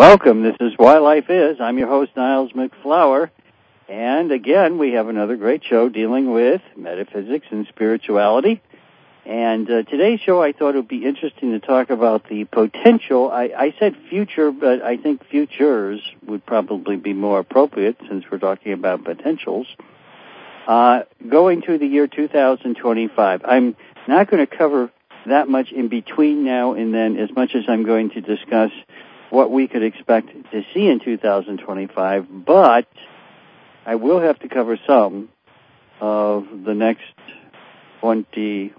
Welcome. This is Why Life Is. I'm your host, Niles McFlower. And again, we have another great show dealing with metaphysics and spirituality. And today's show, I thought it would be interesting to talk about the potential. I said future, but I think futures would probably be more appropriate since we're talking about potentials. Going to the year 2025. I'm not going to cover that much in between now and then as much as I'm going to discuss what we could expect to see in 2025, but I will have to cover some of the next 15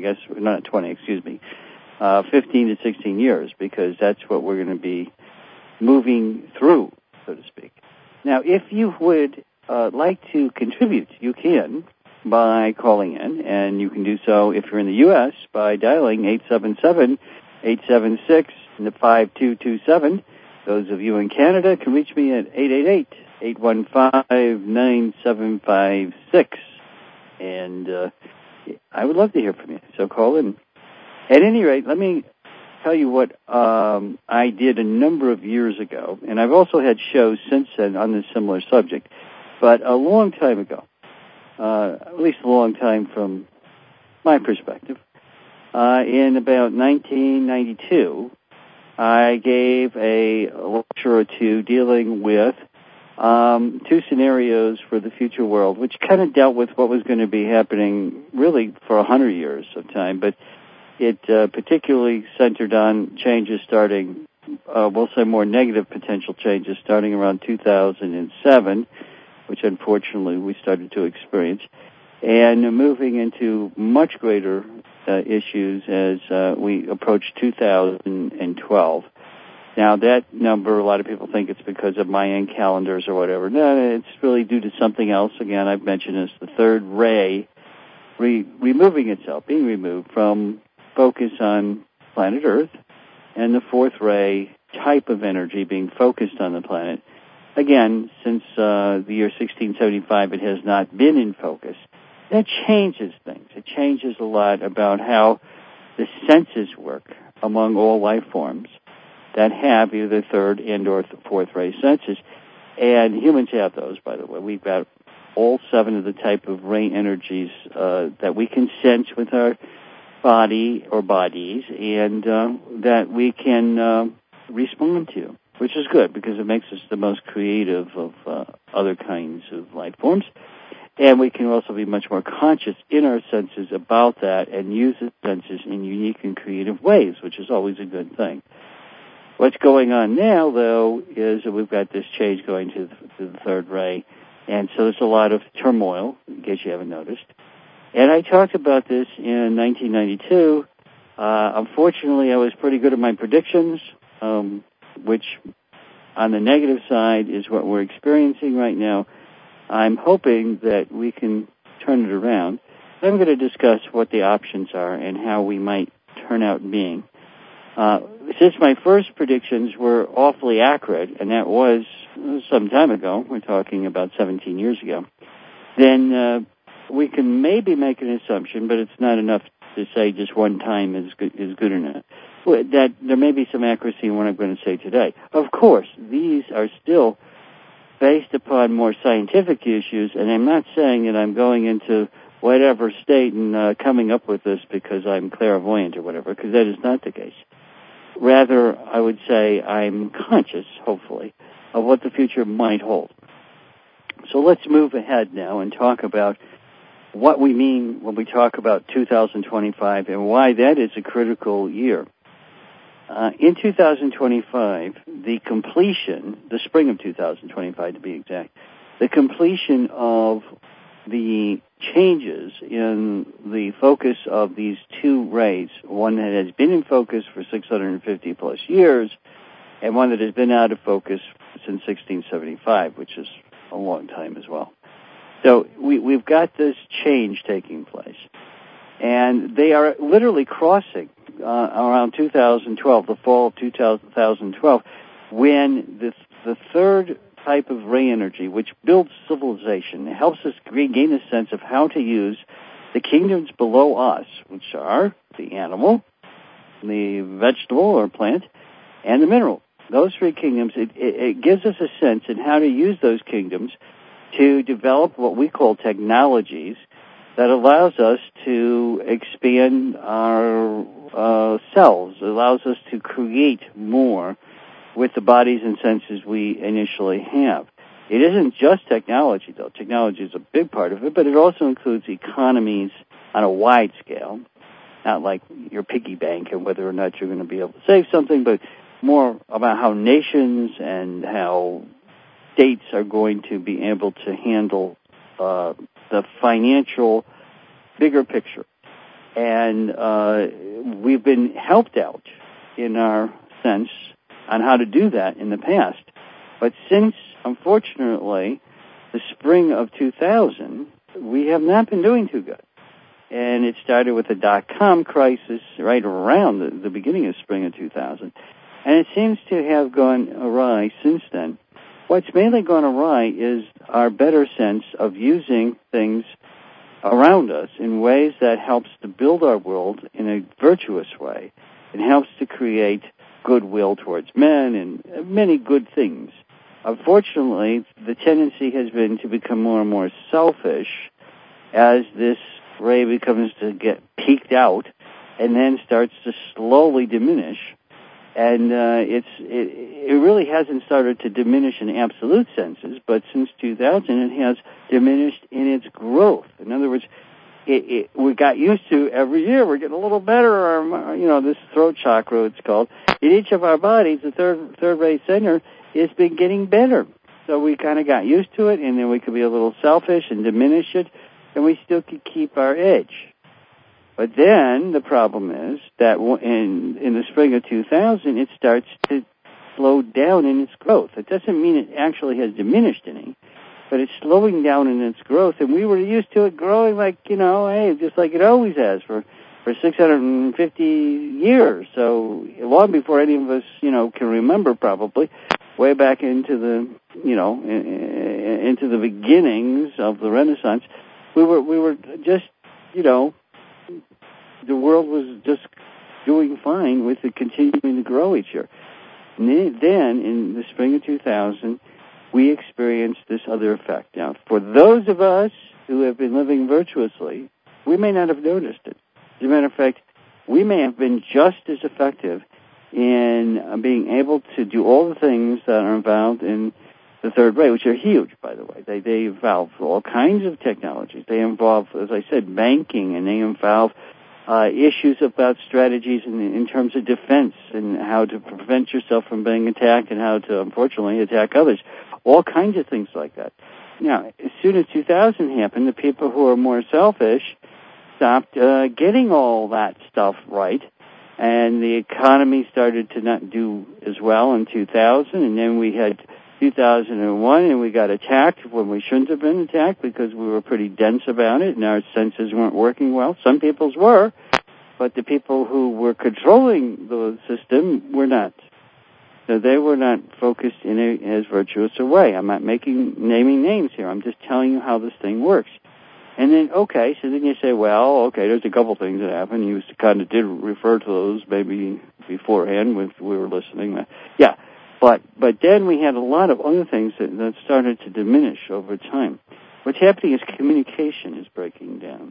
to 16 years, because that's what we're going to be moving through, so to speak. Now, if you would like to contribute, you can by calling in, and you can do so if you're in the U.S. by dialing 877-876-5227. Those of you in Canada can reach me at 888-815-9756. And I would love to hear from you, so call in. At any rate, let me tell you what I did a number of years ago, and I've also had shows since then on this similar subject, but a long time ago, at least a long time from my perspective, in about 1992, I gave a lecture or two dealing with two scenarios for the future world, which kind of dealt with what was going to be happening really for 100 years of time, but it particularly centered on changes starting, we'll say more negative potential changes starting around 2007, which unfortunately we started to experience, and moving into much greater issues as we approach 2012. Now, that number, a lot of people think it's because of Mayan calendars or whatever. No, it's really due to something else. Again, I've mentioned this, the third ray removing itself, being removed from focus on planet Earth, and the fourth ray type of energy being focused on the planet. Again, since the year 1675, it has not been in focus. That changes things. It changes a lot about how the senses work among all life forms that have either third and or fourth ray senses. And humans have those, by the way. We've got all 7 of the type of ray energies that we can sense with our body or bodies, and that we can respond to, which is good because it makes us the most creative of other kinds of life forms. And we can also be much more conscious in our senses about that and use the senses in unique and creative ways, which is always a good thing. What's going on now, though, is that we've got this change going to the third ray, and so there's a lot of turmoil, in case you haven't noticed. And I talked about this in 1992. Unfortunately, I was pretty good at my predictions, which on the negative side is what we're experiencing right now. I'm hoping that we can turn it around. I'm going to discuss what the options are and how we might turn out being. Since my first predictions were awfully accurate, and that was some time ago, we're talking about 17 years ago, then we can maybe make an assumption, but it's not enough to say just one time is good enough. That there may be some accuracy in what I'm going to say today. Of course, these are still based upon more scientific issues, and I'm not saying that I'm going into whatever state and coming up with this because I'm clairvoyant or whatever, because that is not the case. Rather, I would say I'm conscious, hopefully, of what the future might hold. So let's move ahead now and talk about what we mean when we talk about 2025 and why that is a critical year. In 2025, the completion, the spring of 2025 to be exact, the completion of the changes in the focus of these two rays, one that has been in focus for 650 plus years, and one that has been out of focus since 1675, which is a long time as well. So we've got this change taking place. And they are literally crossing around 2012, the fall of 2012, when the third type of ray energy, which builds civilization, helps us gain a sense of how to use the kingdoms below us, which are the animal, the vegetable or plant, and the mineral. those three kingdoms, it gives us a sense in how to use those kingdoms to develop what we call technologies that allows us to expand our selves, allows us to create more with the bodies and senses we initially have. It isn't just technology, though. Technology is a big part of it, but it also includes economies on a wide scale, not like your piggy bank and whether or not you're going to be able to save something, but more about how nations and how states are going to be able to handle the financial bigger picture. And we've been helped out in our sense on how to do that in the past. But since, unfortunately, the spring of 2000, we have not been doing too good. And it started with the dot-com crisis right around the beginning of spring of 2000. And it seems to have gone awry since then. What's mainly gone awry is our better sense of using things around us in ways that helps to build our world in a virtuous way. It helps to create goodwill towards men and many good things. Unfortunately, the tendency has been to become more and more selfish as this ray becomes to get peaked out and then starts to slowly diminish. And it really hasn't started to diminish in absolute senses, but since 2000 it has diminished in its growth. In other words, we got used to every year we're getting a little better. This throat chakra, it's called, in each of our bodies, the third ray center has been getting better. So we kind of got used to it, and then we could be a little selfish and diminish it, and we still could keep our edge. But then the problem is that in the spring of 2000, it starts to slow down in its growth. It doesn't mean it actually has diminished any, but it's slowing down in its growth. And we were used to it growing like, just like it always has for 650 years. So long before any of us, can remember probably, way back into the, into the beginnings of the Renaissance, we were just, the world was just doing fine with it continuing to grow each year. And then, in the spring of 2000, we experienced this other effect. Now, for those of us who have been living virtuously, we may not have noticed it. As a matter of fact, we may have been just as effective in being able to do all the things that are involved in the third ray, which are huge, by the way. They involve all kinds of technologies. They involve, as I said, banking, and they involve issues about strategies in terms of defense and how to prevent yourself from being attacked and how to, unfortunately, attack others. All kinds of things like that. Now, as soon as 2000 happened, the people who are more selfish stopped getting all that stuff right, and the economy started to not do as well in 2000, and then we had 2001, and we got attacked when we shouldn't have been attacked because we were pretty dense about it, and our senses weren't working well. Some people's were, but the people who were controlling the system were not. So they were not focused in as virtuous a way. I'm not naming names here. I'm just telling you how this thing works. And then, so then you say, there's a couple things that happened. You kind of did refer to those maybe beforehand when we were listening. Yeah. But then we had a lot of other things that started to diminish over time. What's happening is communication is breaking down.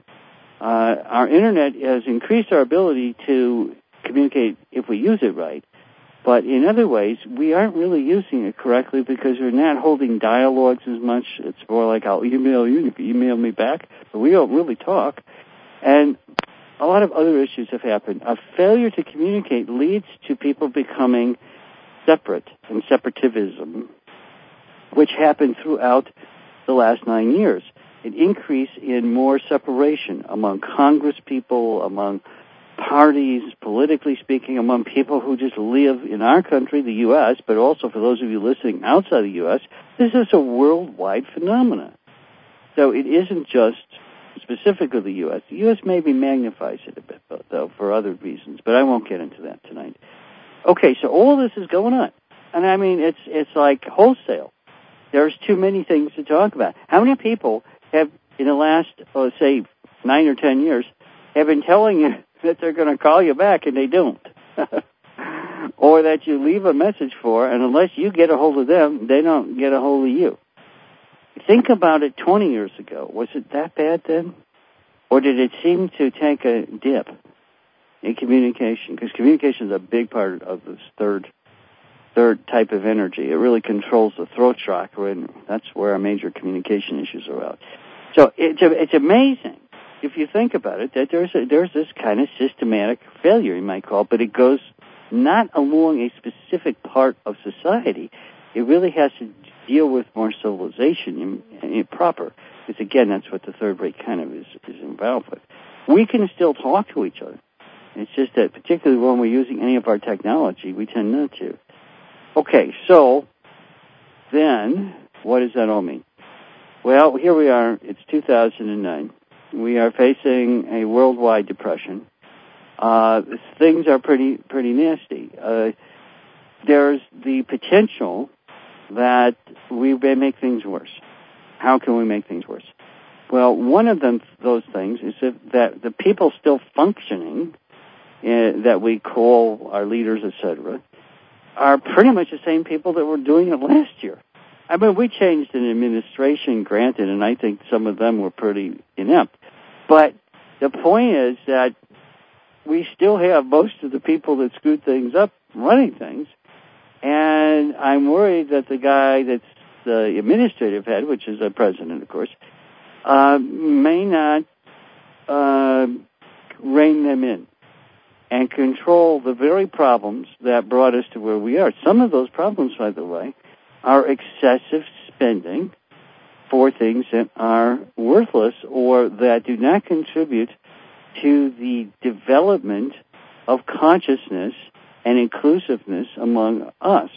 Our Internet has increased our ability to communicate if we use it right, but in other ways, we aren't really using it correctly because we're not holding dialogues as much. It's more like, I'll email you can email me back, but we don't really talk. And a lot of other issues have happened. A failure to communicate leads to people becoming separate and separativism, which happened throughout the last 9 years. An increase in more separation among Congress people, among parties, politically speaking, among people who just live in our country, the U.S., but also for those of you listening outside the U.S., this is a worldwide phenomenon. So it isn't just specifically the U.S. The U.S. maybe magnifies it a bit, though, for other reasons, but I won't get into that tonight. Okay, so all this is going on. And I mean, it's like wholesale. There's too many things to talk about. How many people have, in the last, say, 9 or 10 years, have been telling you that they're going to call you back and they don't? or that you leave a message for, and unless you get a hold of them, they don't get a hold of you. Think about it 20 years ago. Was it that bad then? Or did it seem to take a dip in communication? Because communication is a big part of this third type of energy. It really controls the throat chakra, and that's where our major communication issues are out. So it's amazing, if you think about it, that there's this kind of systematic failure, you might call it, but it goes not along a specific part of society. It really has to deal with more civilization in proper. Because, again, that's what the third rate kind of is involved with. We can still talk to each other. It's just that, particularly when we're using any of our technology, we tend not to. Okay, so then what does that all mean? Well, here we are. It's 2009. We are facing a worldwide depression. Things are pretty nasty. There's the potential that we may make things worse. How can we make things worse? Well, one of those things is that the people still functioning, that we call our leaders, etc., are pretty much the same people that were doing it last year. I mean, we changed an administration, granted, and I think some of them were pretty inept. But the point is that we still have most of the people that screwed things up running things, and I'm worried that the guy that's the administrative head, which is the president, of course, may not rein them in and control the very problems that brought us to where we are. Some of those problems, by the way, are excessive spending for things that are worthless or that do not contribute to the development of consciousness and inclusiveness among us.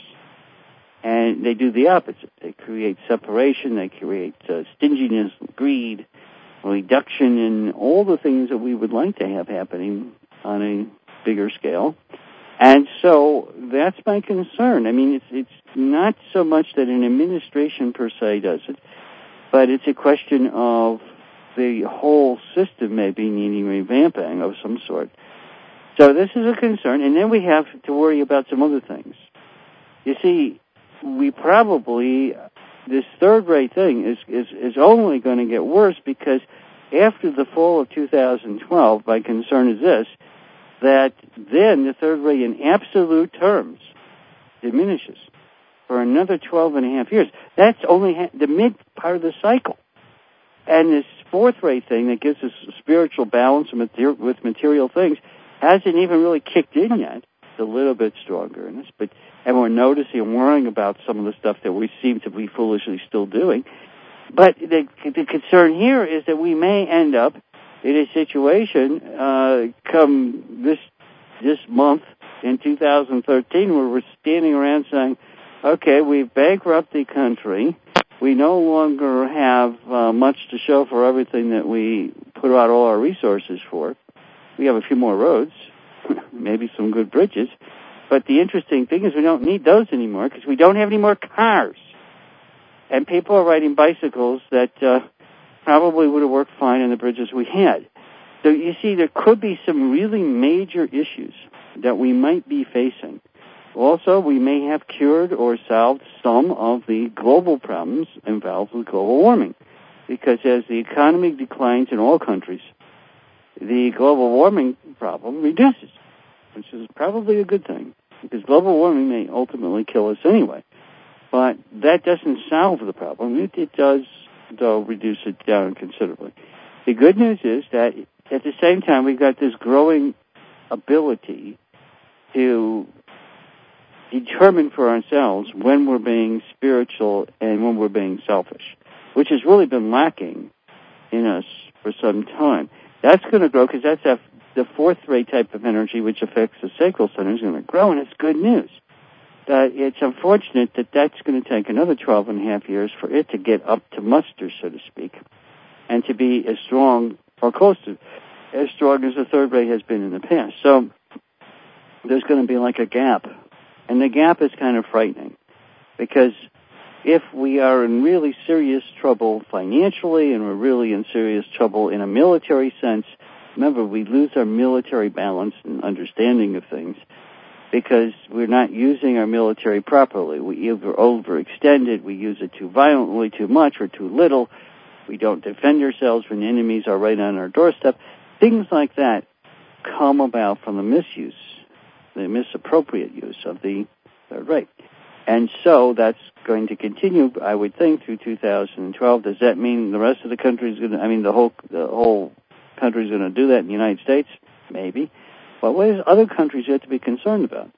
And they do the opposite. They create separation, they create stinginess, greed, reduction in all the things that we would like to have happening on a bigger scale. And so that's my concern. I mean, it's not so much that an administration per se does it, but it's a question of the whole system maybe needing revamping of some sort. So this is a concern, and then we have to worry about some other things. You see, we probably, this third-rate thing is only going to get worse because after the fall of 2012, my concern is this, that then the third rate in absolute terms diminishes for another 12 and a half years. That's only the mid part of the cycle. And this fourth rate thing that gives us spiritual balance with material things hasn't even really kicked in yet. It's a little bit stronger in this, and we're noticing and worrying about some of the stuff that we seem to be foolishly still doing. But the concern here is that we may end up in a situation come this month in 2013 where we're standing around saying, okay, we've bankrupted the country. We no longer have much to show for everything that we put out all our resources for. We have a few more roads, maybe some good bridges. But the interesting thing is we don't need those anymore because we don't have any more cars. And people are riding bicycles that probably would have worked fine on the bridges we had. So you see, there could be some really major issues that we might be facing. Also, we may have cured or solved some of the global problems involved with global warming. Because as the economy declines in all countries, the global warming problem reduces, which is probably a good thing. Because global warming may ultimately kill us anyway. But that doesn't solve the problem. It does, though, reduce it down considerably. The good news is that at the same time, we've got this growing ability to determine for ourselves when we're being spiritual and when we're being selfish, which has really been lacking in us for some time. That's going to grow because that's the fourth-rate type of energy which affects the sacral center is going to grow, and it's good news. It's unfortunate that that's going to take another 12 and a half years for it to get up to muster, so to speak, and to be as strong or close to as strong as the third rate has been in the past. So there's going to be like a gap, and the gap is kind of frightening because if we are in really serious trouble financially and we're really in serious trouble in a military sense, remember, we lose our military balance and understanding of things. because we're not using our military properly. We either overextend it, we use it too violently, too much, or too little. We don't defend ourselves when enemies are right on our doorstep. Things like that come about from the misuse, the misappropriate use of the Third Reich. And so that's going to continue, I would think, through 2012. Does that mean the rest of the country is going to, the whole country is going to do that in the United States? Maybe. But what is other countries you have to be concerned about?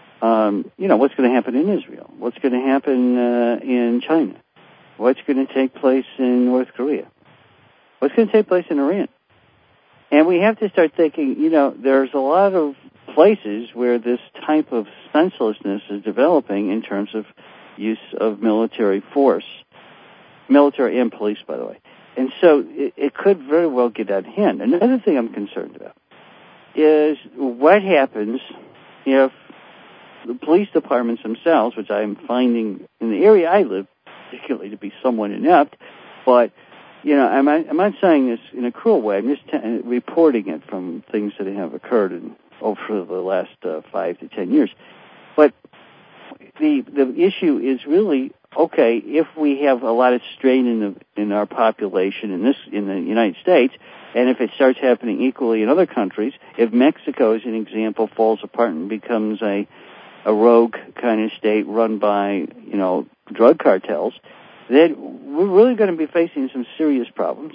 What's going to happen in Israel? What's going to happen in China? What's going to take place in North Korea? What's going to take place in Iran? And we have to start thinking, there's a lot of places where this type of senselessness is developing in terms of use of military force, military and police, by the way. And so it could very well get out of hand. Another thing I'm concerned about is what happens if the police departments themselves, which I'm finding in the area I live, particularly to be somewhat inept, but, I'm not saying this in a cruel way. I'm just reporting it from things that have occurred over the last 5 to 10 years. But the issue is really, okay, if we have a lot of strain in our population in the United States, and if it starts happening equally in other countries, if Mexico, as an example, falls apart and becomes a rogue kind of state run by, drug cartels, then we're really going to be facing some serious problems.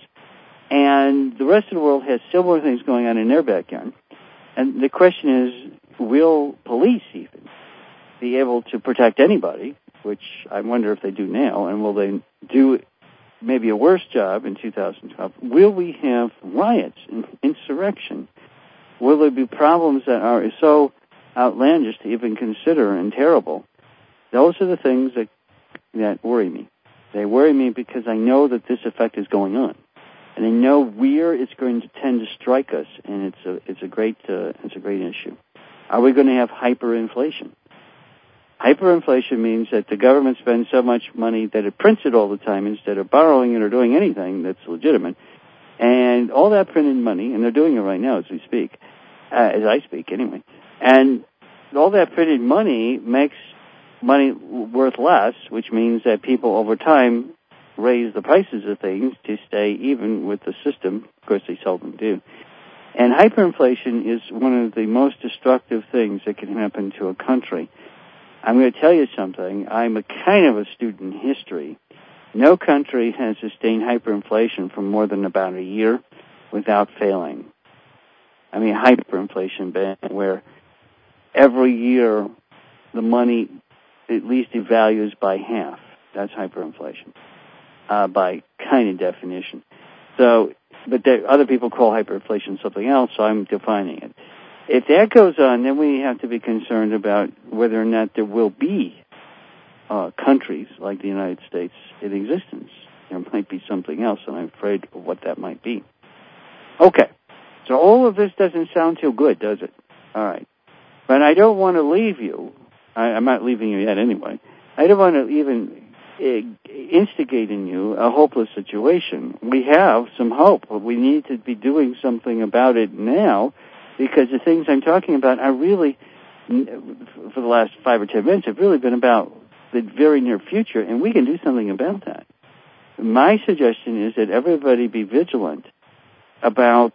And the rest of the world has similar things going on in their backyard. And the question is, will police even be able to protect anybody, which I wonder if they do now, and will they do maybe a worse job in 2012? Will we have riots and insurrection? Will there be problems that are so outlandish to even consider and terrible? Those are the things that worry me. They worry me because I know that this effect is going on, and I know where it's going to tend to strike us, and it's a great issue. Are we going to have hyperinflation? Hyperinflation means that the government spends so much money that it prints it all the time instead of borrowing it or doing anything that's legitimate. And all that printed money, and they're doing it right now as we speak, as I speak anyway, and all that printed money makes money worth less, which means that people over time raise the prices of things to stay even with the system. Of course, they seldom do. And hyperinflation is one of the most destructive things that can happen to a country. I'm going to tell you something. I'm a kind of a student in history. No country has sustained hyperinflation for more than about a year without failing. Hyperinflation, where every year the money at least devalues by half. That's hyperinflation, by kind of definition. So, but other people call hyperinflation something else, so I'm defining it. If that goes on, then we have to be concerned about whether or not there will be countries like the United States in existence. There might be something else, and I'm afraid of what that might be. Okay, so all of this doesn't sound too good, does it? All right. But I don't want to leave you. I'm not leaving you yet anyway. I don't want to even instigate in you a hopeless situation. We have some hope, but we need to be doing something about it now, because the things I'm talking about are really, for the last 5 or 10 minutes, have really been about the very near future, and we can do something about that. My suggestion is that everybody be vigilant about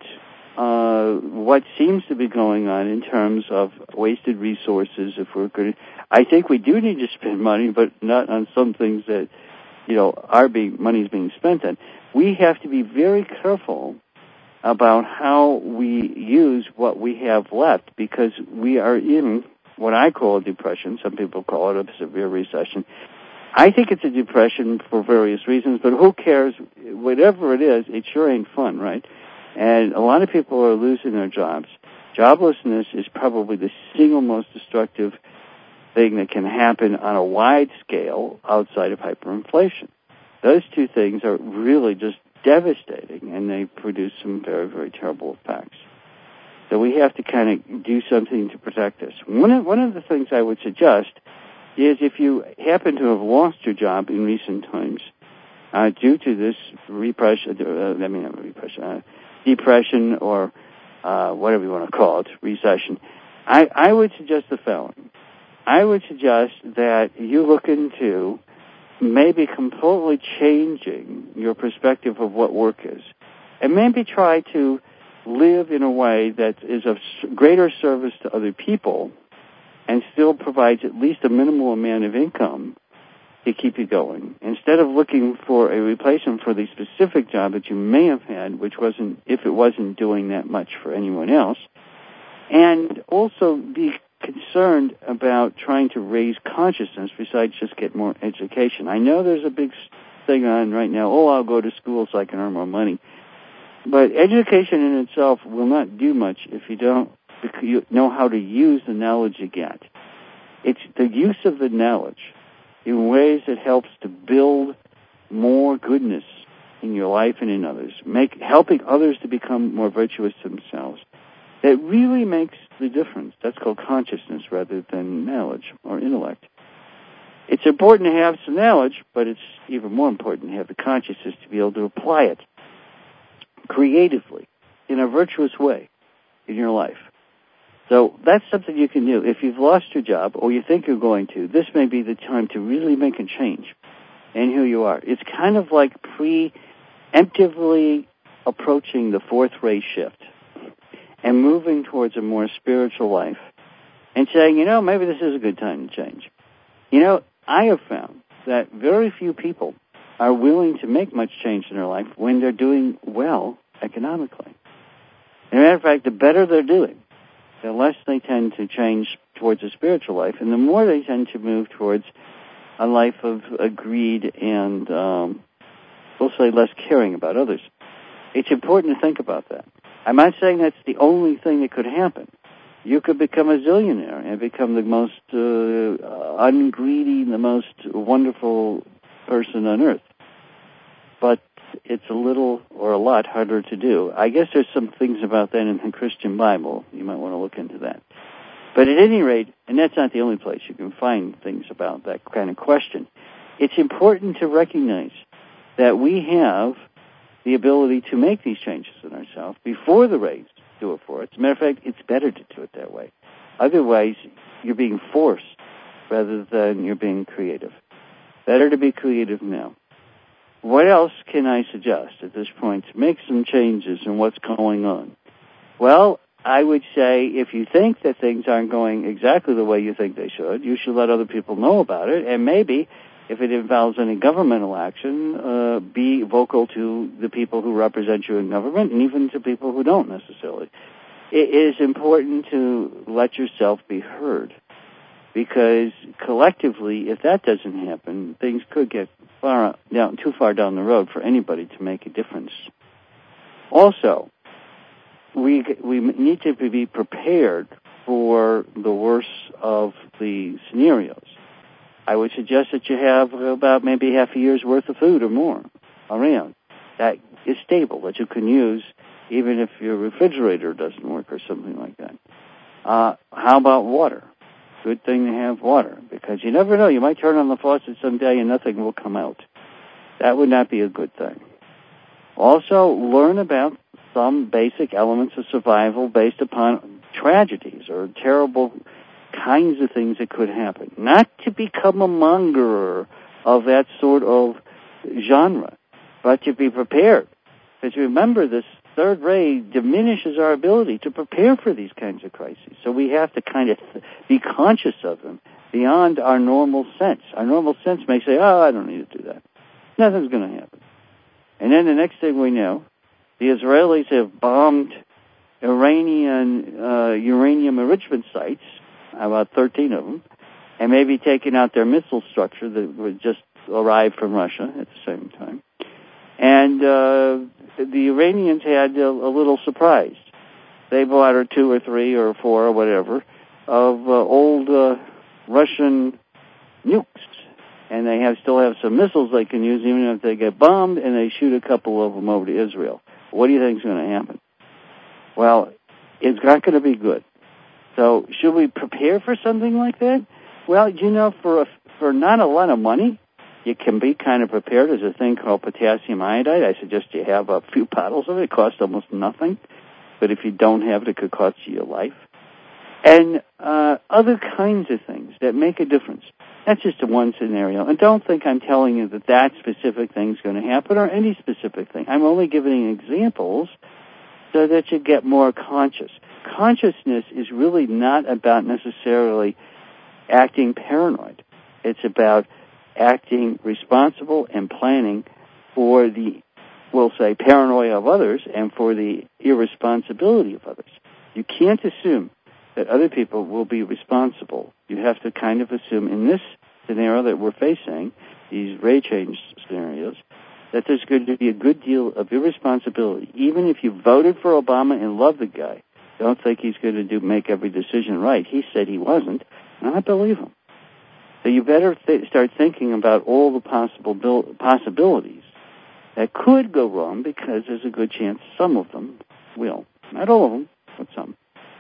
what seems to be going on in terms of wasted resources. If we're going to, I think we do need to spend money, but not on some things that, money is being spent on. We have to be very careful about how we use what we have left, because we are in what I call a depression. Some people call it a severe recession. I think it's a depression for various reasons, but who cares? Whatever it is, it sure ain't fun, right? And a lot of people are losing their jobs. Joblessness is probably the single most destructive thing that can happen on a wide scale outside of hyperinflation. Those two things are really just devastating, and they produce some very, very terrible effects. So we have to kind of do something to protect us. One of the things I would suggest is, if you happen to have lost your job in recent times due to this depression or whatever you want to call it, recession, I would suggest the following. I would suggest that you look into maybe completely changing your perspective of what work is, and maybe try to live in a way that is of greater service to other people and still provides at least a minimal amount of income to keep you going. Instead of looking for a replacement for the specific job that you may have had, which wasn't, if it wasn't doing that much for anyone else, and also be concerned about trying to raise consciousness besides just get more education. I know there's a big thing on right now, I'll go to school so I can earn more money. But education in itself will not do much if you don't know how to use the knowledge you get. It's the use of the knowledge in ways that helps to build more goodness in your life and in others, helping others to become more virtuous themselves. That really makes the difference. That's called consciousness rather than knowledge or intellect. It's important to have some knowledge, but it's even more important to have the consciousness to be able to apply it creatively in a virtuous way in your life. So that's something you can do. If you've lost your job or you think you're going to, this may be the time to really make a change in who you are. It's kind of like preemptively approaching the fourth ray shift and moving towards a more spiritual life and saying, maybe this is a good time to change. I have found that very few people are willing to make much change in their life when they're doing well economically. As a matter of fact, the better they're doing, the less they tend to change towards a spiritual life, and the more they tend to move towards a life of greed and, we'll say, less caring about others. It's important to think about that. I'm not saying that's the only thing that could happen. You could become a zillionaire and become the most ungreedy, the most wonderful person on earth. But it's a little or a lot harder to do. I guess there's some things about that in the Christian Bible. You might want to look into that. But at any rate, and that's not the only place you can find things about that kind of question, it's important to recognize that we have the ability to make these changes in ourselves before the rays do it for us. As a matter of fact, it's better to do it that way. Otherwise, you're being forced rather than you're being creative. Better to be creative now. What else can I suggest at this point to make some changes in what's going on? Well, I would say if you think that things aren't going exactly the way you think they should, you should let other people know about it, and maybe if it involves any governmental action, be vocal to the people who represent you in government and even to people who don't necessarily. It is important to let yourself be heard because collectively, if that doesn't happen, things could get too far down the road for anybody to make a difference. Also, we need to be prepared for the worst of the scenarios. I would suggest that you have about maybe half a year's worth of food or more around that is stable, that you can use even if your refrigerator doesn't work or something like that. How about water? Good thing to have water because you never know. You might turn on the faucet someday and nothing will come out. That would not be a good thing. Also, learn about some basic elements of survival based upon tragedies or terrible kinds of things that could happen. Not to become a mongerer of that sort of genre, but to be prepared. Because remember, this third ray diminishes our ability to prepare for these kinds of crises. So we have to kind of be conscious of them beyond our normal sense. Our normal sense may say, I don't need to do that. Nothing's going to happen. And then the next thing we know, the Israelis have bombed Iranian uranium enrichment sites, about 13 of them, and maybe taken out their missile structure that would just arrived from Russia at the same time. And the Iranians had a little surprise. They bought 2 or 3 or 4 or whatever of old Russian nukes. And they still have some missiles they can use even if they get bombed, and they shoot a couple of them over to Israel. What do you think is going to happen? Well, it's not going to be good. So should we prepare for something like that? Well, for not a lot of money, you can be kind of prepared. There's a thing called potassium iodide. I suggest you have a few bottles of it. It costs almost nothing. But if you don't have it, it could cost you your life. and other kinds of things that make a difference. That's just one scenario. And don't think I'm telling you that that specific thing is going to happen or any specific thing. I'm only giving examples so that you get more conscious. Consciousness is really not about necessarily acting paranoid. It's about acting responsible and planning for the, we'll say, paranoia of others and for the irresponsibility of others. You can't assume that other people will be responsible. You have to kind of assume in this scenario that we're facing, these rate change scenarios, that there's going to be a good deal of irresponsibility. Even if you voted for Obama and love the guy, don't think he's going to make every decision right. He said he wasn't, and I believe him. So you better start thinking about all the possibilities that could go wrong, because there's a good chance some of them will. Not all of them, but some.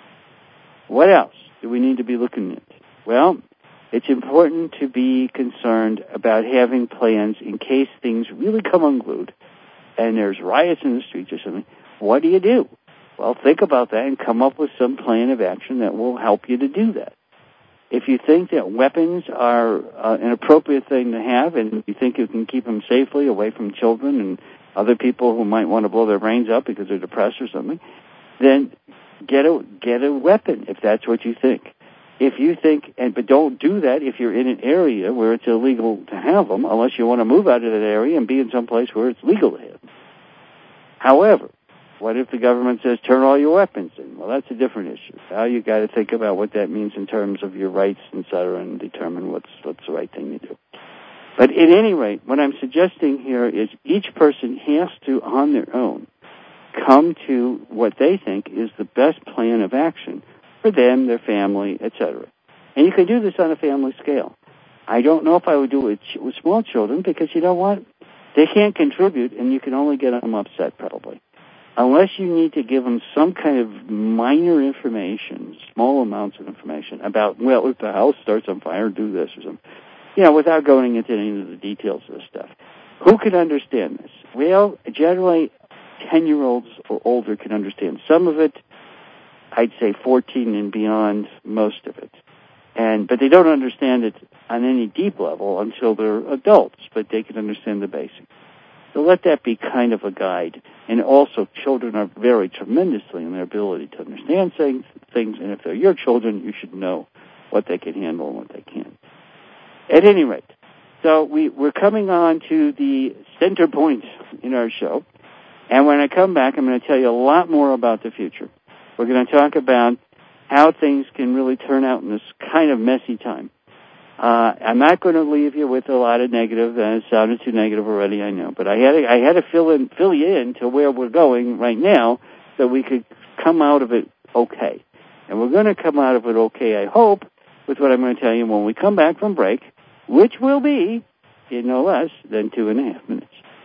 What else do we need to be looking at? Well, it's important to be concerned about having plans in case things really come unglued and there's riots in the streets or something. What do? Well, think about that and come up with some plan of action that will help you to do that. If you think that weapons are an appropriate thing to have and you think you can keep them safely away from children and other people who might want to blow their brains up because they're depressed or something, then get a weapon if that's what you think. If you think, but don't do that if you're in an area where it's illegal to have them, unless you want to move out of that area and be in some place where it's legal to have them. However, what if the government says turn all your weapons in? Well, that's a different issue. Now you got to think about what that means in terms of your rights, et cetera, and determine what's the right thing to do. But at any rate, what I'm suggesting here is each person has to, on their own, come to what they think is the best plan of action for them, their family, etc. And you can do this on a family scale. I don't know if I would do it with small children because, you know what? They can't contribute, and you can only get them upset probably. Unless you need to give them some kind of minor information, small amounts of information about, well, if the house starts on fire, do this or something. You know, without going into any of the details of this stuff. Who can understand this? Well, generally, 10-year-olds or older can understand some of it. I'd say 14 and beyond, most of it. But they don't understand it on any deep level until they're adults, but they can understand the basics. So let that be kind of a guide. And also, children are vary tremendously in their ability to understand things, and if they're your children, you should know what they can handle and what they can't. At any rate, so we're coming on to the center point in our show, and when I come back, I'm going to tell you a lot more about the future. We're going to talk about how things can really turn out in this kind of messy time. I'm not going to leave you with a lot of negative. It sounded too negative already, I know. But I had to fill you in to where we're going right now so we could come out of it okay. And we're going to come out of it okay, I hope, with what I'm going to tell you when we come back from break, which will be in no less than 2.5 minutes.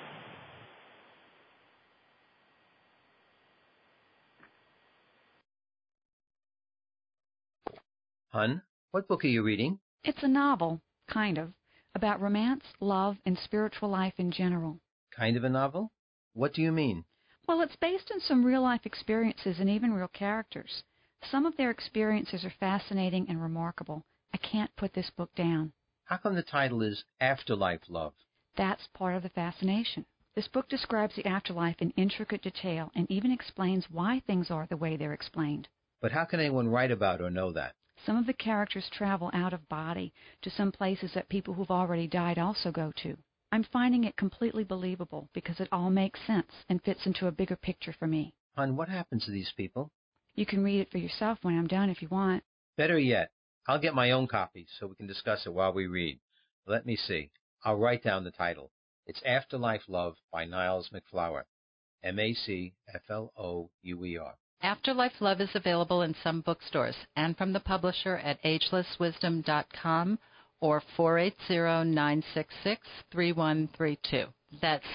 Hun, what book are you reading? It's a novel, kind of, about romance, love, and spiritual life in general. Kind of a novel? What do you mean? Well, it's based on some real-life experiences and even real characters. Some of their experiences are fascinating and remarkable. I can't put this book down. How come the title is Afterlife Love? That's part of the fascination. This book describes the afterlife in intricate detail and even explains why things are the way they're explained. But how can anyone write about or know that? Some of the characters travel out of body to some places that people who've already died also go to. I'm finding it completely believable because it all makes sense and fits into a bigger picture for me. Hun, what happens to these people? You can read it for yourself when I'm done if you want. Better yet, I'll get my own copy so we can discuss it while we read. Let me see. I'll write down the title. It's Afterlife Love by Niles MacFlouer. MacFlouer. Afterlife Love is available in some bookstores and from the publisher at agelesswisdom.com or 480-966-3132. That's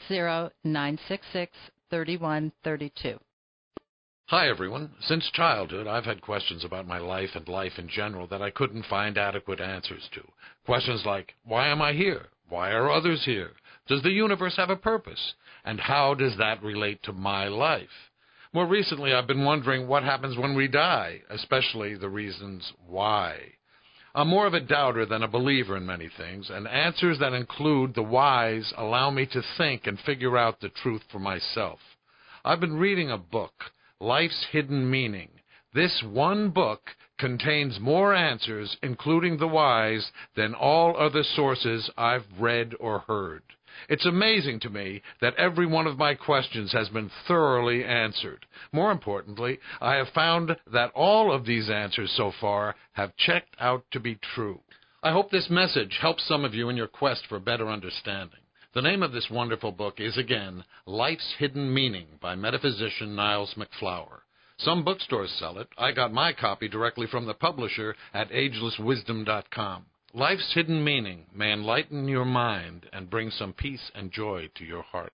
480-966-3132. Hi, everyone. Since childhood, I've had questions about my life and life in general that I couldn't find adequate answers to. Questions like, why am I here? Why are others here? Does the universe have a purpose? And how does that relate to my life? More recently, I've been wondering what happens when we die, especially the reasons why. I'm more of a doubter than a believer in many things, and answers that include the whys allow me to think and figure out the truth for myself. I've been reading a book, Life's Hidden Meaning. This one book contains more answers, including the whys, than all other sources I've read or heard. It's amazing to me that every one of my questions has been thoroughly answered. More importantly, I have found that all of these answers so far have checked out to be true. I hope this message helps some of you in your quest for better understanding. The name of this wonderful book is, again, Life's Hidden Meaning by metaphysician Niles MacFlower. Some bookstores sell it. I got my copy directly from the publisher at agelesswisdom.com. Life's hidden meaning may enlighten your mind and bring some peace and joy to your heart.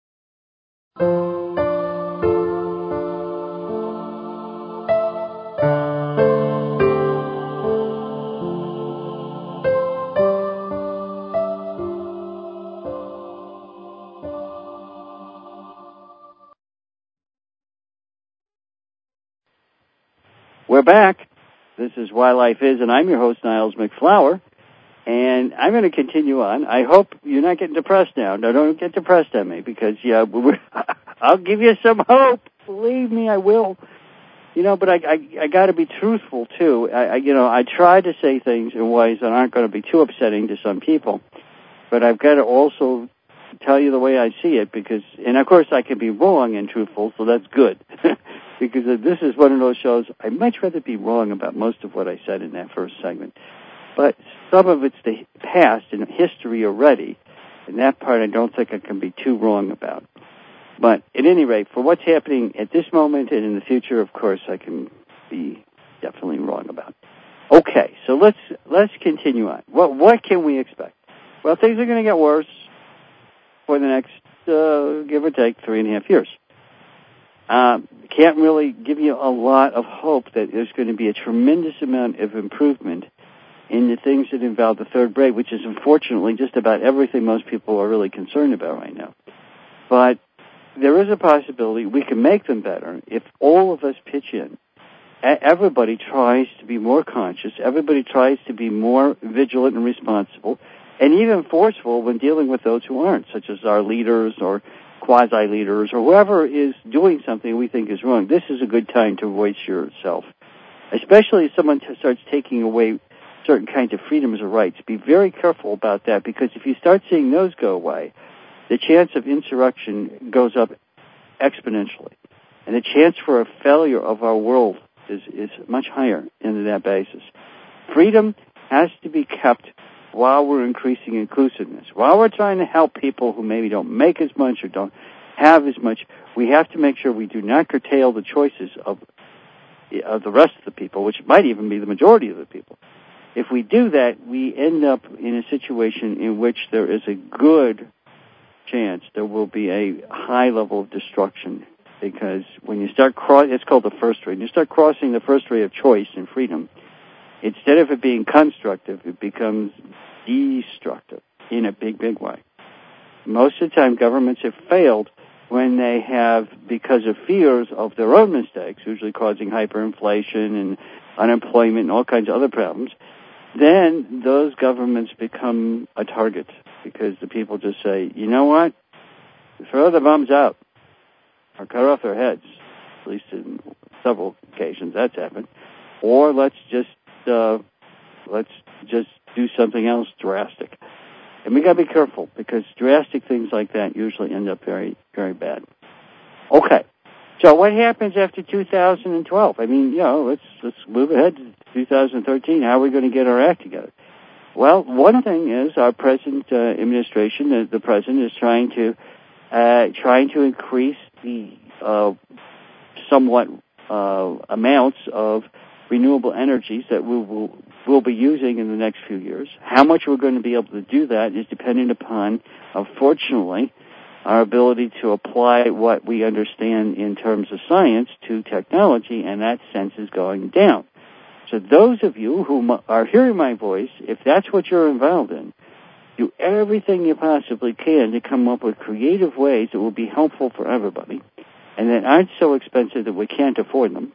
We're back. This is Why Life Is, and I'm your host, Niles MacFlower. And I'm going to continue on. I hope you're not getting depressed now. No, don't get depressed on me, because I'll give you some hope. Believe me, I will. But I got to be truthful too. I try to say things in ways that aren't going to be too upsetting to some people, but I've got to also tell you the way I see it, and of course I can be wrong and truthful, so that's good. Because this is one of those shows, I'd much rather be wrong about most of what I said in that first segment. But some of it's the past and history already, and that part I don't think I can be too wrong about. But at any rate, for what's happening at this moment and in the future, of course, I can be definitely wrong about. Okay, so let's continue on. What can we expect? Well, things are going to get worse for the next, give or take, 3.5 years. Can't really give you a lot of hope that there's going to be a tremendous amount of improvement in the things that involve the third brain, which is unfortunately just about everything most people are really concerned about right now. But there is a possibility we can make them better if all of us pitch in. Everybody tries to be more conscious. Everybody tries to be more vigilant and responsible, and even forceful when dealing with those who aren't, such as our leaders or quasi-leaders or whoever is doing something we think is wrong. This is a good time to voice yourself, especially if someone starts taking away certain kinds of freedoms or rights. Be very careful about that, because if you start seeing those go away, the chance of insurrection goes up exponentially. And the chance for a failure of our world is much higher in that basis. Freedom has to be kept while we're increasing inclusiveness. While we're trying to help people who maybe don't make as much or don't have as much, we have to make sure we do not curtail the choices of the rest of the people, which might even be the majority of the people. If we do that, we end up in a situation in which there is a good chance there will be a high level of destruction, because when you start it's called the first ray. When you start crossing the first ray of choice and freedom, instead of it being constructive, it becomes destructive in a big, big way. Most of the time, governments have failed when they have, because of fears of their own mistakes, usually causing hyperinflation and unemployment and all kinds of other problems. Then those governments become a target, because the people just say, you know what, throw the bombs out or cut off their heads. At least in several occasions that's happened. Or let's just do something else drastic. And we got to be careful, because drastic things like that usually end up very, very bad. Okay. So what happens after 2012? I mean, let's move ahead to 2013. How are we going to get our act together? Well, one thing is our present administration, the president, is trying to increase the somewhat amounts of renewable energies that we'll be using in the next few years. How much we're going to be able to do that is dependent upon, unfortunately, our ability to apply what we understand in terms of science to technology, and that sense is going down. So those of you who are hearing my voice, if that's what you're involved in, do everything you possibly can to come up with creative ways that will be helpful for everybody. and that aren't so expensive that we can't afford them,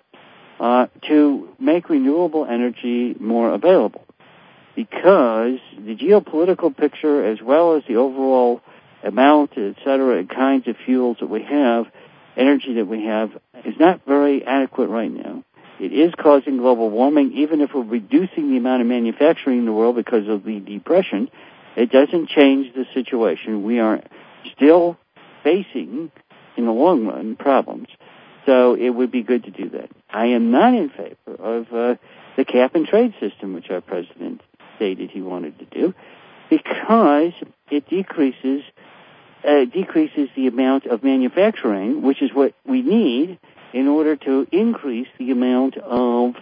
to make renewable energy more available. Because the geopolitical picture, as well as the overall amount, et cetera, and kinds of fuels that we have, energy that we have, is not very adequate right now. It is causing global warming. Even if we're reducing the amount of manufacturing in the world because of the depression, it doesn't change the situation. We are still facing, in the long run, problems. So it would be good to do that. I am not in favor of the cap-and-trade system, which our president stated he wanted to do, because it decreases the amount of manufacturing, which is what we need in order to increase the amount of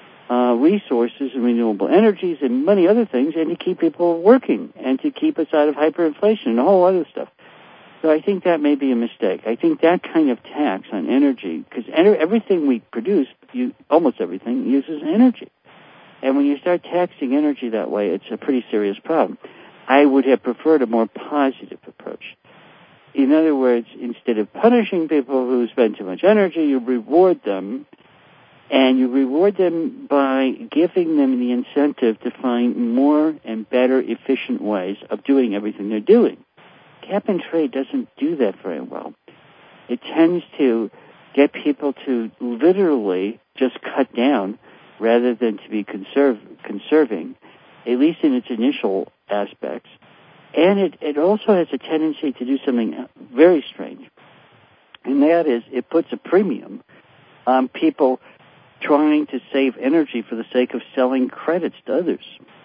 resources and renewable energies and many other things, and to keep people working and to keep us out of hyperinflation and a whole other stuff. So I think that may be a mistake. I think that kind of tax on energy, because everything we produce, almost everything, uses energy. And when you start taxing energy that way, it's a pretty serious problem. I would have preferred a more positive approach. In other words, instead of punishing people who spend too much energy, you reward them, and you reward them by giving them the incentive to find more and better efficient ways of doing everything they're doing. Cap and trade doesn't do that very well. It tends to get people to literally just cut down rather than to be conserving, at least in its initial aspects. And it also has a tendency to do something very strange, and that is it puts a premium on people trying to save energy for the sake of selling credits to others.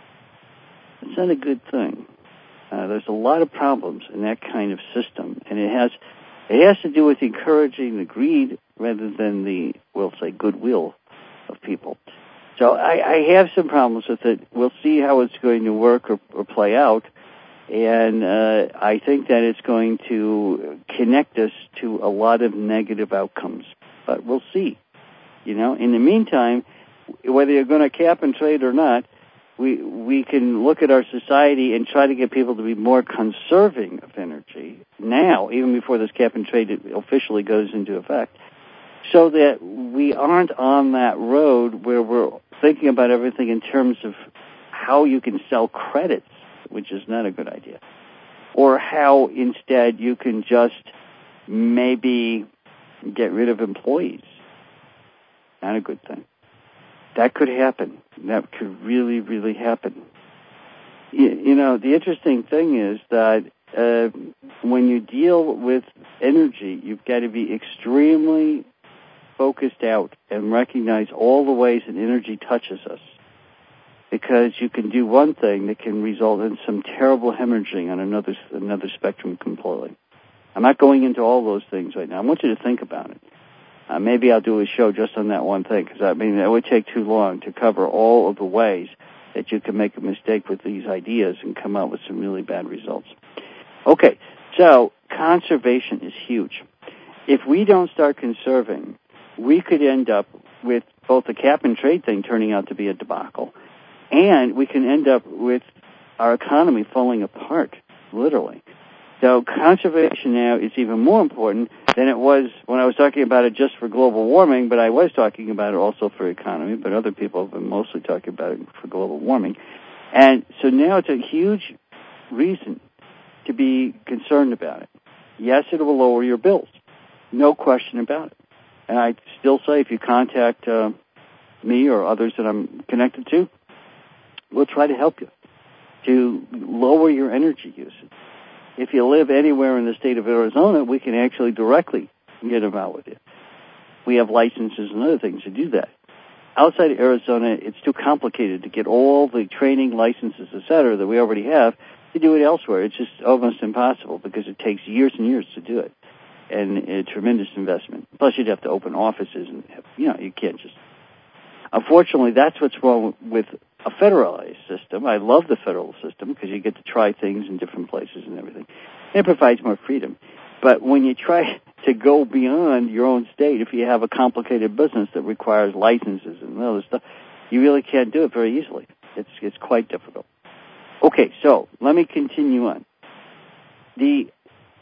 It's not a good thing. There's a lot of problems in that kind of system, and it has to do with encouraging the greed rather than the, we'll say, goodwill of people. So I have some problems with it. We'll see how it's going to work or play out. And I think that it's going to connect us to a lot of negative outcomes. But we'll see. In the meantime, whether you're going to cap and trade or not, we can look at our society and try to get people to be more conserving of energy now, even before this cap and trade officially goes into effect, so that we aren't on that road where we're thinking about everything in terms of how you can sell credits, which is not a good idea, or how instead you can just maybe get rid of employees. Not a good thing. That could happen. That could really, really happen. The interesting thing is that when you deal with energy, you've got to be extremely focused out and recognize all the ways that energy touches us. Because you can do one thing that can result in some terrible hemorrhaging on another spectrum completely. I'm not going into all those things right now. I want you to think about it. Maybe I'll do a show just on that one thing, because it would take too long to cover all of the ways that you can make a mistake with these ideas and come out with some really bad results. Okay, so conservation is huge. If we don't start conserving, we could end up with both the cap and trade thing turning out to be a debacle, and we can end up with our economy falling apart, literally. So conservation now is even more important than it was when I was talking about it just for global warming, but I was talking about it also for economy, but other people have been mostly talking about it for global warming. And so now it's a huge reason to be concerned about it. Yes, it will lower your bills. No question about it. And I still say if you contact me or others that I'm connected to, we'll try to help you to lower your energy usage. If you live anywhere in the state of Arizona, we can actually directly get them out with you. We have licenses and other things to do that. Outside of Arizona, it's too complicated to get all the training licenses, et cetera, that we already have to do it elsewhere. It's just almost impossible because it takes years and years to do it, and a tremendous investment. Plus, you'd have to open offices, and you can't just. Unfortunately, that's what's wrong with a federalized system. I love the federal system because you get to try things in different places and everything. It provides more freedom. But when you try to go beyond your own state, if you have a complicated business that requires licenses and other stuff, you really can't do it very easily. It's quite difficult. Okay, so let me continue on. The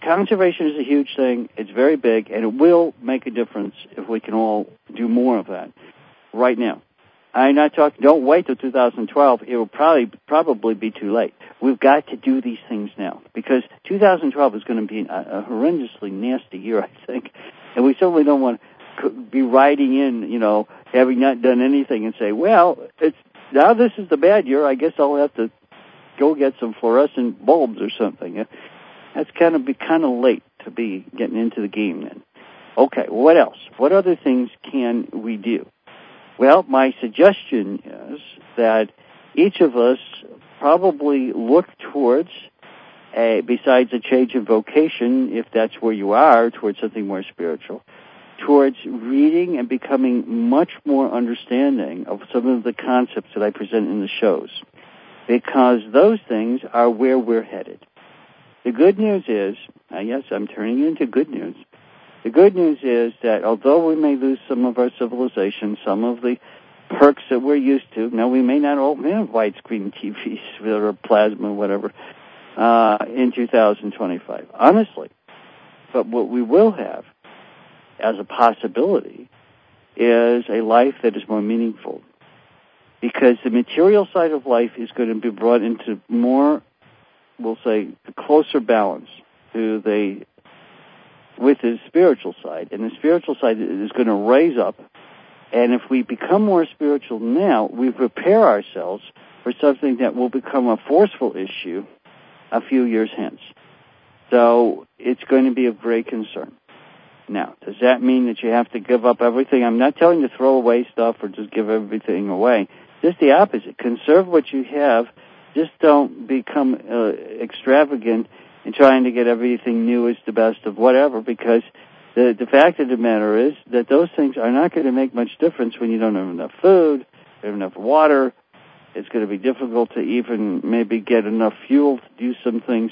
conservation is a huge thing. It's very big, and it will make a difference if we can all do more of that right now. I'm not talking, don't wait till 2012. It will probably be too late. We've got to do these things now, because 2012 is going to be a horrendously nasty year, I think. And we certainly don't want to be riding in, having not done anything and say, well, now this is the bad year. I guess I'll have to go get some fluorescent bulbs or something. That's kind of late to be getting into the game then. Okay, what else? What other things can we do? Well, my suggestion is that each of us probably look towards, besides a change in vocation, if that's where you are, towards something more spiritual, towards reading and becoming much more understanding of some of the concepts that I present in the shows, because those things are where we're headed. The good news is, yes, I'm turning into good news. The good news is that although we may lose some of our civilization, some of the perks that we're used to, now we may not all have widescreen TVs or plasma, whatever, in 2025, honestly. But what we will have as a possibility is a life that is more meaningful, because the material side of life is going to be brought into more, we'll say, a closer balance with the spiritual side, and the spiritual side is going to raise up. And if we become more spiritual now, we prepare ourselves for something that will become a forceful issue a few years hence. So it's going to be of great concern. Now, does that mean that you have to give up everything? I'm not telling you to throw away stuff or just give everything away. Just the opposite. Conserve what you have. Just don't become extravagant in trying to get everything new as the best of whatever, because the fact of the matter is that those things are not going to make much difference when you don't have enough food, don't have enough water. It's going to be difficult to even maybe get enough fuel to do some things.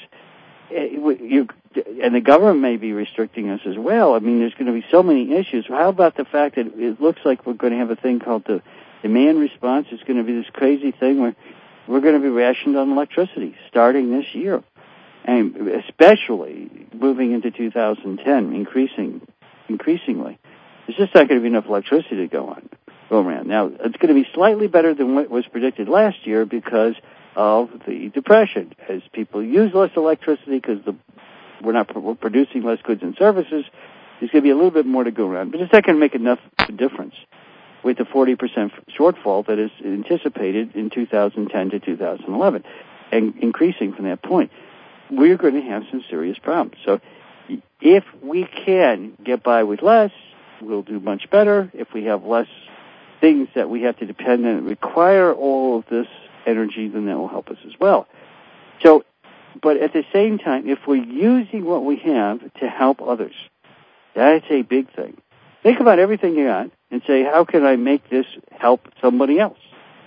And the government may be restricting us as well. I mean, there's going to be so many issues. How about the fact that it looks like we're going to have a thing called the demand response? It's going to be this crazy thing where we're going to be rationed on electricity starting this year. And especially moving into 2010, increasingly. There's just not going to be enough electricity to go around. Now, it's going to be slightly better than what was predicted last year because of the Depression. As people use less electricity because we're producing less goods and services, there's going to be a little bit more to go around. But it's not going to make enough difference with the 40% shortfall that is anticipated in 2010 to 2011, and increasing from that point. We're going to have some serious problems. So if we can get by with less, we'll do much better. If we have less things that we have to depend on that require all of this energy, then that will help us as well. So, but at the same time, if we're using what we have to help others, that's a big thing. Think about everything you got and say, how can I make this help somebody else?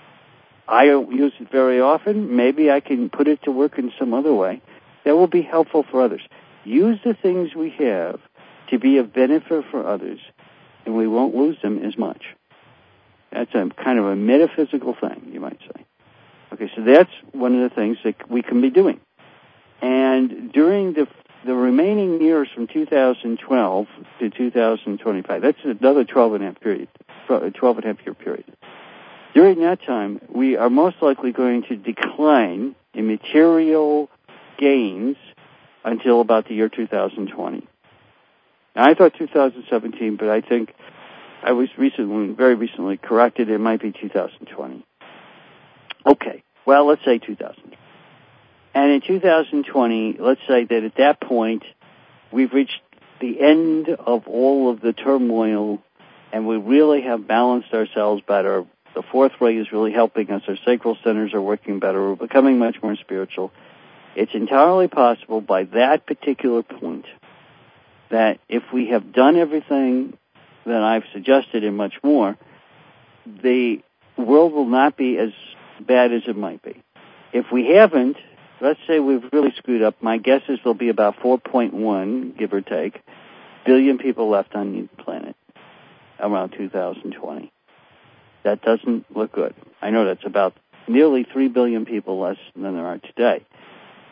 I don't use it very often. Maybe I can put it to work in some other way that will be helpful for others. Use the things we have to be of benefit for others, and we won't lose them as much. That's a kind of a metaphysical thing, you might say. Okay, so that's one of the things that we can be doing. And during the remaining years from 2012 to 2025, that's another 12.5 year period. During that time, we are most likely going to decline in material gains until about the year 2020. Now, I thought 2017, but I think I was very recently corrected. It might be 2020. Okay, well, let's say 2020. And in 2020, let's say that at that point, we've reached the end of all of the turmoil, and we really have balanced ourselves better. The fourth ray is really helping us. Our sacral centers are working better. We're becoming much more spiritual. It's entirely possible by that particular point that if we have done everything that I've suggested and much more, the world will not be as bad as it might be. If we haven't, let's say we've really screwed up, my guess is there'll be about 4.1, give or take, billion people left on the planet around 2020. That doesn't look good. I know that's about nearly 3 billion people less than there are today.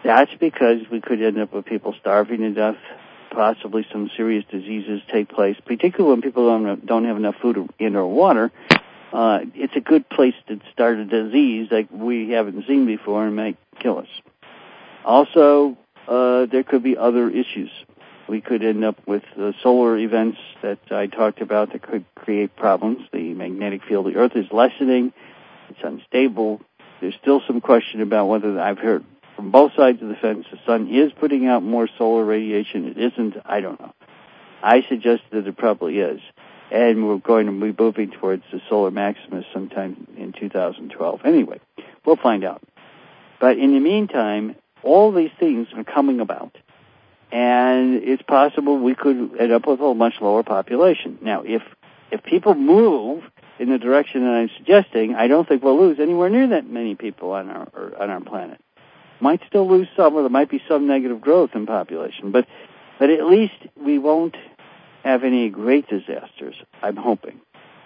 That's because we could end up with people starving to death, possibly some serious diseases take place, particularly when people don't have enough food in or water. It's a good place to start a disease like we haven't seen before and might kill us. Also, there could be other issues. We could end up with solar events that I talked about that could create problems. The magnetic field of the Earth is lessening. It's unstable. There's still some question about whether, I've heard from both sides of the fence, the sun is putting out more solar radiation. It isn't. I don't know. I suggest that it probably is. And we're going to be moving towards the solar maximus sometime in 2012. Anyway, we'll find out. But in the meantime, all these things are coming about. And it's possible we could end up with a much lower population. Now, if people move in the direction that I'm suggesting, I don't think we'll lose anywhere near that many people on our planet. Might still lose some, or there might be some negative growth in population, but at least we won't have any great disasters, I'm hoping.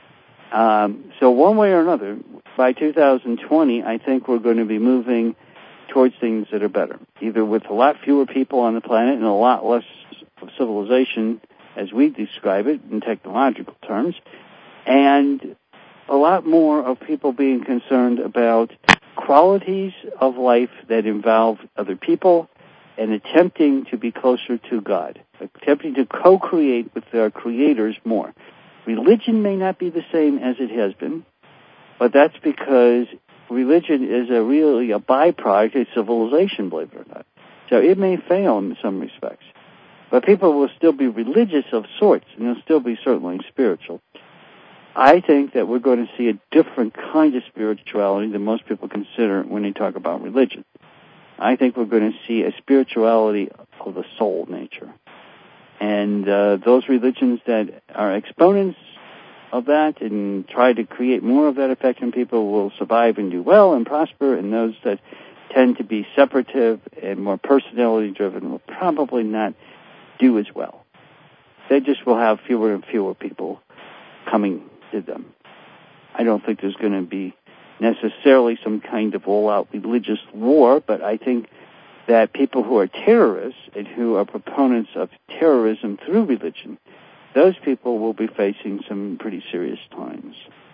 So one way or another, by 2020, I think we're going to be moving towards things that are better, either with a lot fewer people on the planet and a lot less of civilization as we describe it in technological terms, and a lot more of people being concerned about qualities of life that involve other people and attempting to be closer to God, attempting to co-create with their creators more. Religion may not be the same as it has been, but that's because religion is really a byproduct of civilization, believe it or not. So it may fail in some respects. But people will still be religious of sorts, and they'll still be certainly spiritual. I think that we're going to see a different kind of spirituality than most people consider when they talk about religion. I think we're going to see a spirituality of the soul nature. And those religions that are exponents of that and try to create more of that effect in people will survive and do well and prosper, and those that tend to be separative and more personality-driven will probably not do as well. They just will have fewer and fewer people coming to them. I don't think there's going to be necessarily some kind of all-out religious war, but I think that people who are terrorists and who are proponents of terrorism through religion, those people will be facing some pretty serious times.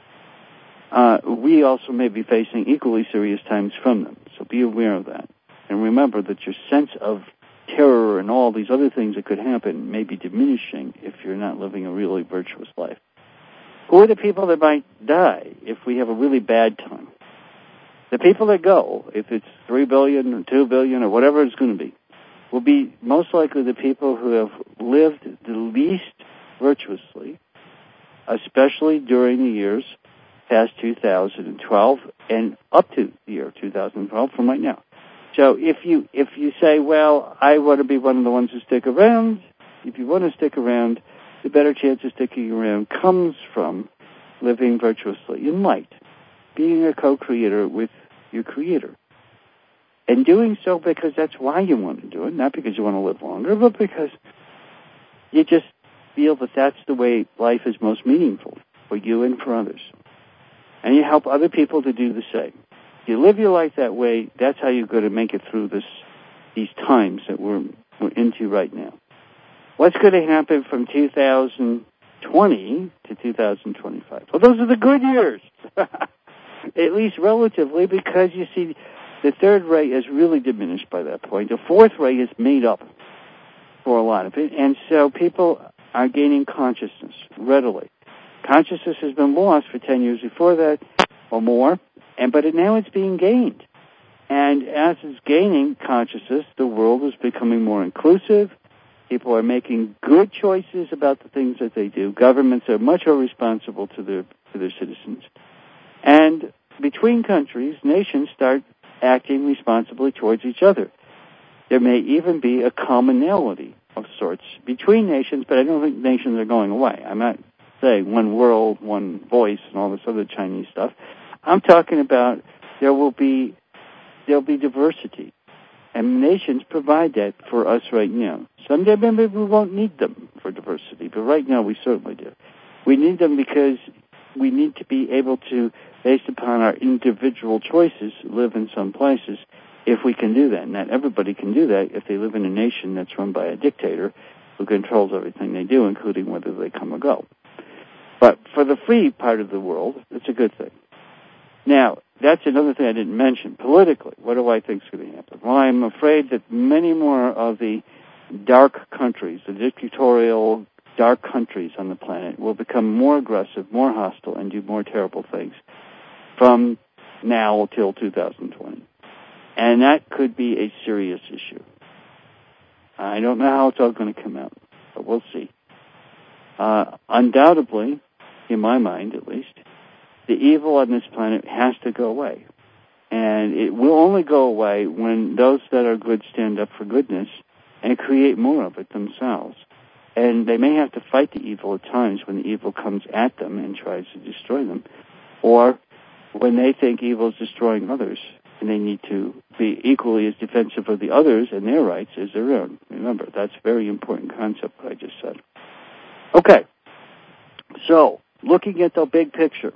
We also may be facing equally serious times from them, so be aware of that. And remember that your sense of terror and all these other things that could happen may be diminishing if you're not living a really virtuous life. Who are the people that might die if we have a really bad time? The people that go, if it's 3 billion or 2 billion or whatever it's going to be, will be most likely the people who have lived the least virtuously, especially during the years past 2012 and up to the year 2012 from right now. So if you say, well, I want to be one of the ones who stick around, if you want to stick around, the better chance of sticking around comes from living virtuously in light, being a co-creator with your creator. And doing so because that's why you want to do it, not because you want to live longer, but because you just feel that that's the way life is most meaningful for you and for others. And you help other people to do the same. If you live your life that way, that's how you're going to make it through these times that we're into right now. What's going to happen from 2020 to 2025? Well, those are the good years, at least relatively, because you see the third ray is really diminished by that point. The fourth ray is made up for a lot of it, and so people are gaining consciousness readily. Consciousness has been lost for 10 years before that or more, but now it's being gained. And as it's gaining consciousness, the world is becoming more inclusive. People are making good choices about the things that they do. Governments are much more responsible to their citizens. And between countries, nations start acting responsibly towards each other. There may even be a commonality of sorts between nations, but I don't think nations are going away. I'm not saying one world, one voice, and all this other Chinese stuff. I'm talking about there'll be diversity. And nations provide that for us right now. Someday maybe we won't need them for diversity, but right now we certainly do. We need them because we need to be able to, based upon our individual choices, live in some places if we can do that. Not everybody can do that if they live in a nation that's run by a dictator who controls everything they do, including whether they come or go. But for the free part of the world, it's a good thing. Now, that's another thing I didn't mention. Politically, what do I think is going to happen? Well, I'm afraid that many more of the dark countries, the dictatorial dark countries on the planet, will become more aggressive, more hostile, and do more terrible things from now till 2020. And that could be a serious issue. I don't know how it's all going to come out, but we'll see. Undoubtedly, in my mind at least, the evil on this planet has to go away. And it will only go away when those that are good stand up for goodness and create more of it themselves. And they may have to fight the evil at times when the evil comes at them and tries to destroy them, or when they think evil is destroying others, and they need to be equally as defensive of the others and their rights as their own. Remember, that's a very important concept, what I just said. Okay, so looking at the big picture,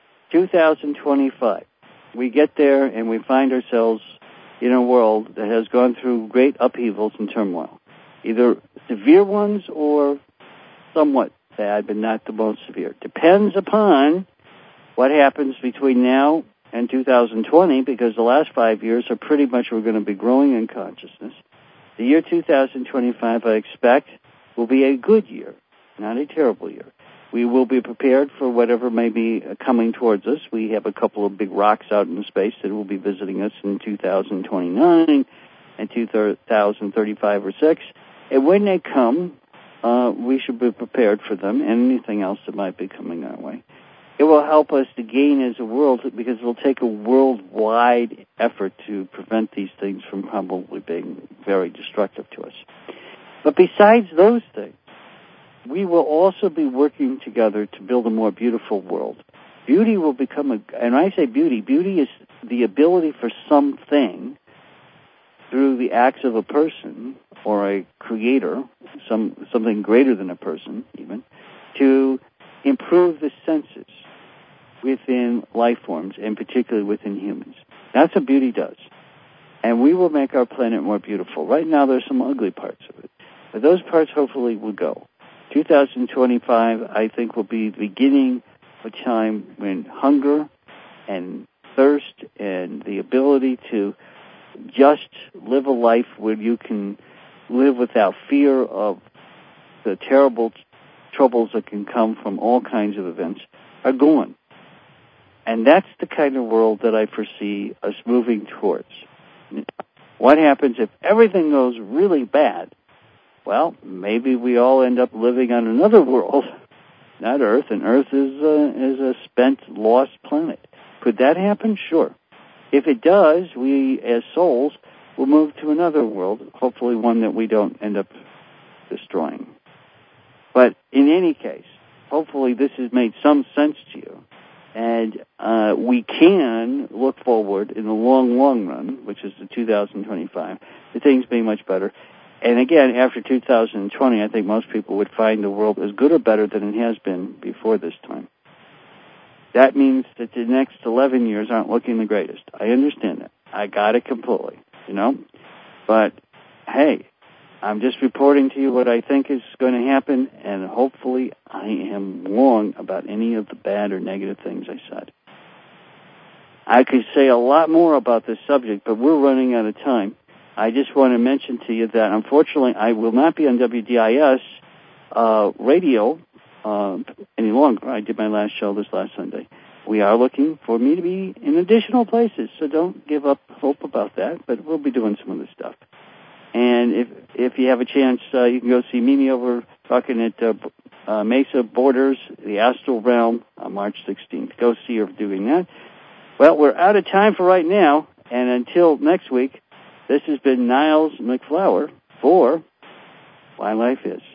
2025, we get there and we find ourselves in a world that has gone through great upheavals and turmoil, either severe ones or somewhat bad, but not the most severe. Depends upon what happens between now and 2020, because the last 5 years are pretty much we're going to be growing in consciousness. The year 2025, I expect, will be a good year, not a terrible year. We will be prepared for whatever may be coming towards us. We have a couple of big rocks out in space that will be visiting us in 2029 and 2035 or 6. And when they come, we should be prepared for them and anything else that might be coming our way. It will help us to gain as a world because it will take a worldwide effort to prevent these things from probably being very destructive to us. But besides those things, we will also be working together to build a more beautiful world. Beauty will become and I say beauty is the ability for something through the acts of a person or a creator, something greater than a person even, to improve the senses within life forms, and particularly within humans. That's what beauty does. And we will make our planet more beautiful. Right now there's some ugly parts of it, but those parts hopefully will go. 2025, I think, will be the beginning of a time when hunger and thirst and the ability to just live a life where you can live without fear of the terrible troubles that can come from all kinds of events are gone. And that's the kind of world that I foresee us moving towards. What happens if everything goes really bad? Well, maybe we all end up living on another world, not Earth, and Earth is a spent, lost planet. Could that happen? Sure. If it does, we as souls will move to another world, hopefully one that we don't end up destroying. But in any case, hopefully this has made some sense to you. And we can look forward in the long, long run, which is the 2025, to things being much better. And again, after 2020, I think most people would find the world as good or better than it has been before this time. That means that the next 11 years aren't looking the greatest. I understand that. I got it completely, But, hey, I'm just reporting to you what I think is going to happen, and hopefully I am wrong about any of the bad or negative things I said. I could say a lot more about this subject, but we're running out of time. I just want to mention to you that, unfortunately, I will not be on WDIS radio any longer. I did my last show this last Sunday. We are looking for me to be in additional places, so don't give up hope about that, but we'll be doing some of this stuff. And if you have a chance, you can go see Mimi over talking at Mesa Borders, the Astral Realm, on March 16th. Go see her doing that. Well, we're out of time for right now, and until next week, this has been Niles McFlower for Why Life Is.